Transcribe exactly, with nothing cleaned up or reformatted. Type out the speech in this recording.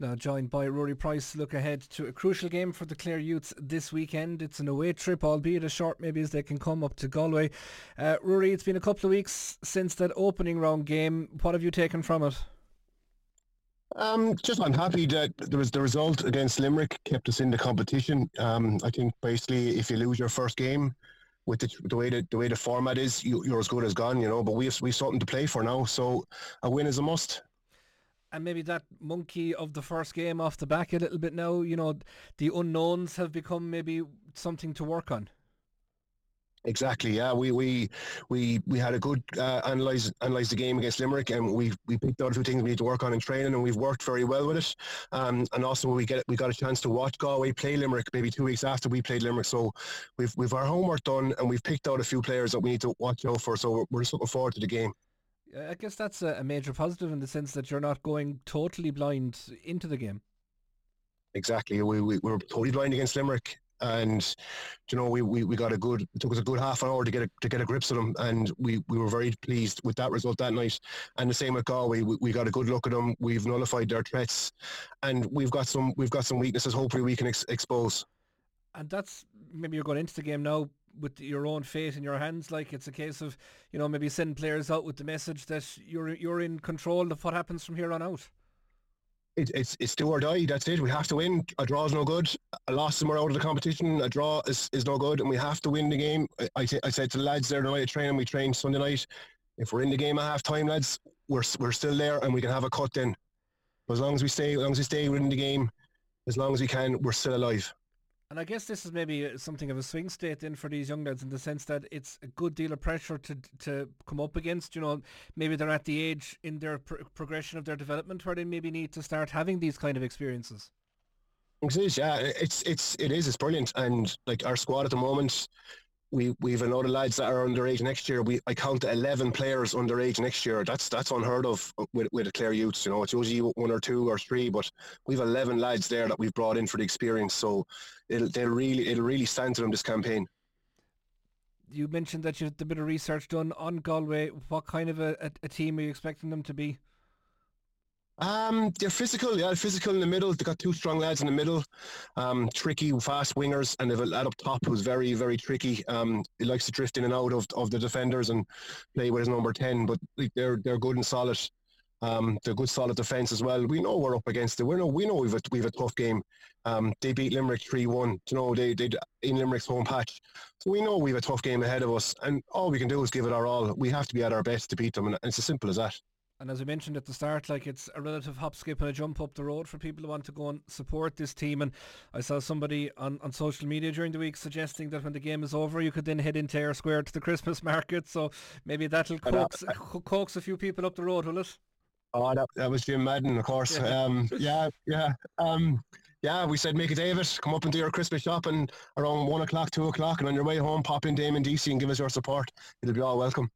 Now joined by Rory Price to look ahead to a crucial game for the Clare Youths this weekend. It's an away trip, albeit as short maybe as they can come up to Galway. Uh, Rory, it's been a couple of weeks since that opening round game. What have you taken from it? Um, just I'm happy that there was the result against Limerick kept us in the competition. Um, I think basically if you lose your first game with the, the way the, the way the format is, you, you're as good as gone, you know. But we've we've something to play for now, so a win is a must. And maybe that monkey of the first game off the back a little bit now, you know, the unknowns have become maybe something to work on. Exactly, yeah. We we we, we had a good uh, analyse analyse the game against Limerick, and we we picked out a few things we need to work on in training, and we've worked very well with it. Um, and also we get we got a chance to watch Galway play Limerick maybe two weeks after we played Limerick, so we've we've our homework done, and we've picked out a few players that we need to watch out for. So we're, we're just looking forward to the game. I guess that's a major positive in the sense that you're not going totally blind into the game. Exactly, we we, we were totally blind against Limerick. And you know, we, we, we got a good. It took us a good half an hour to get a, to get a grips of them, and we, we were very pleased with that result that night. And the same with Galway, we, we got a good look at them. We've nullified their threats, and we've got some we've got some weaknesses. Hopefully, we can ex- expose. And that's maybe you're going into the game now with your own fate in your hands. Like it's a case of, you know, maybe sending players out with the message that you're you're in control of what happens from here on out. It, it's it's do or die. That's it. We have to win. A draw is no good. A loss and we're out of the competition. A draw is, is no good, and we have to win the game. I, I, I said to the lads there the night of training, we trained Sunday night. If we're in the game at half time, lads, we're we're still there, and we can have a cut then. But as long as we stay, as long as we stay within the game, as long as we can, we're still alive. And I guess this is maybe something of a swing state then for these young lads in the sense that it's a good deal of pressure to to come up against. You know, maybe they're at the age in their pro- progression of their development where they maybe need to start having these kind of experiences. It is, yeah. It's it's it is. It's brilliant, and like our squad at the moment, we we've a lot of lads that are underage next year. We I count eleven players underage next year. That's that's unheard of with with the Clare Youths. You know, it's usually one or two or three, but we've eleven lads there that we've brought in for the experience. So it'll they'll really it'll really stand to them this campaign. You mentioned that you had a bit of research done on Galway. What kind of a, a, a team are you expecting them to be? Um, they're physical, yeah, physical in the middle. They got two strong lads in the middle, um, tricky, fast wingers, and they've a lad up top who's very, very tricky. Um, he likes to drift in and out of, of the defenders and play with his number ten. But like, they're they're good and solid. Um, they're good, solid defence as well. We know we're up against it. We know we know we've a, we've a tough game. Um, they beat Limerick three one. You know, they they in Limerick's home patch, so we know we've a tough game ahead of us. And all we can do is give it our all. We have to be at our best to beat them, and it's as simple as that. And as we mentioned at the start, like it's a relative hop, skip and a jump up the road for people who want to go and support this team. And I saw somebody on, on social media during the week suggesting that when the game is over, you could then head into Ayr Square to the Christmas market. So maybe that'll coax, coax a few people up the road, will it? Oh, that, that was Jim Madden, of course. Yeah, um, yeah, yeah. Um, yeah, we said, make a David, come up and do your Christmas shopping around one o'clock, two o'clock, and on your way home, pop in Damon D C and give us your support. It'll be all welcome.